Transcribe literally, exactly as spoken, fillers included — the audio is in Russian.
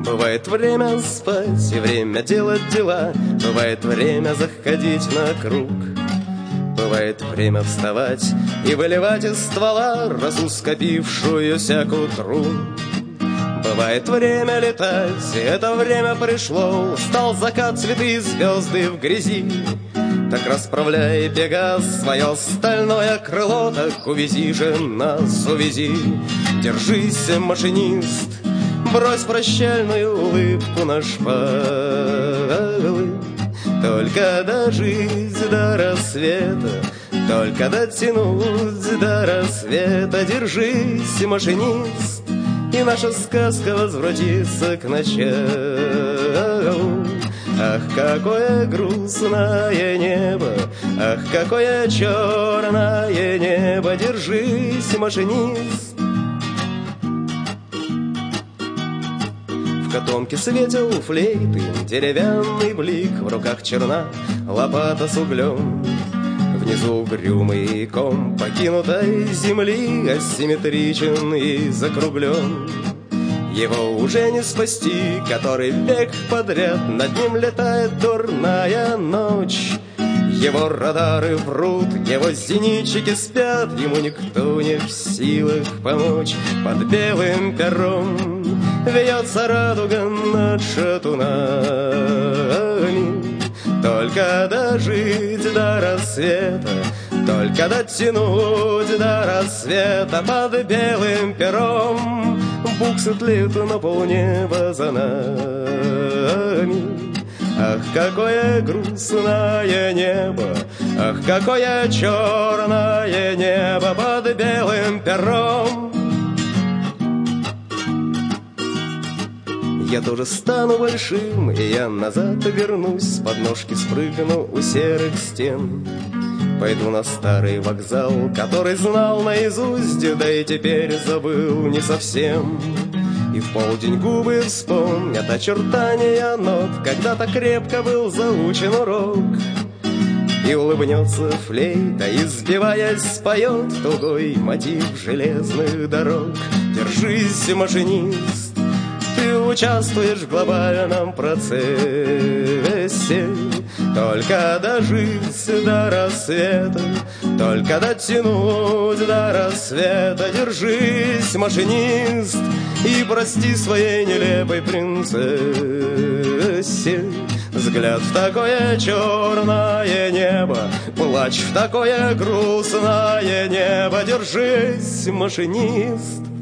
Бывает время спать и время делать дела, бывает время заходить на круг, бывает время вставать и выливать из ствола росу, скопившуюся к утру. Бывает время летать, и это время пришло. Стал закат, цветы, звезды в грязи. Так расправляй, Пегас, свое стальное крыло, так увези же нас, увези. Держись, машинист, брось прощальную улыбку на шпалы. Только дожить до рассвета, только дотянуть до рассвета. Держись, машинист, и наша сказка возвратится к началу. Ах, какое грустное небо, ах, какое черное небо. Держись, машинист. В котомке светил флейты, деревянный блик, в руках черна лопата с углем. Внизу угрюмый ком покинутой земли асимметричен и закруглен. Его уже не спасти, который век подряд над ним летает дурная ночь. Его радары врут, его зенитчики спят, ему никто не в силах помочь. Под белым пером вьется радуга над шатунами. Только дожить до рассвета, только дотянуть до рассвета. Под белым пером буксы тлеют на полнеба за нами. Ах, какое грустное небо, ах, какое черное небо под белым пером. Я тоже стану большим, и я назад вернусь, с подножки спрыгну у серых стен. Пойду на старый вокзал, который знал наизусть, да и теперь забыл не совсем. И в полдень губы вспомнят очертания нот, когда-то крепко был заучен урок. И улыбнется флейта, и, сбиваясь, споет тугой мотив железных дорог. Держись, машинист, ты участвуешь в глобальном процессе. Только дожить до рассвета, только дотянуть до рассвета. Держись, машинист, и прости своей нелепой принцессе. Взгляд в такое черное небо, плачь в такое грустное небо. Держись, машинист.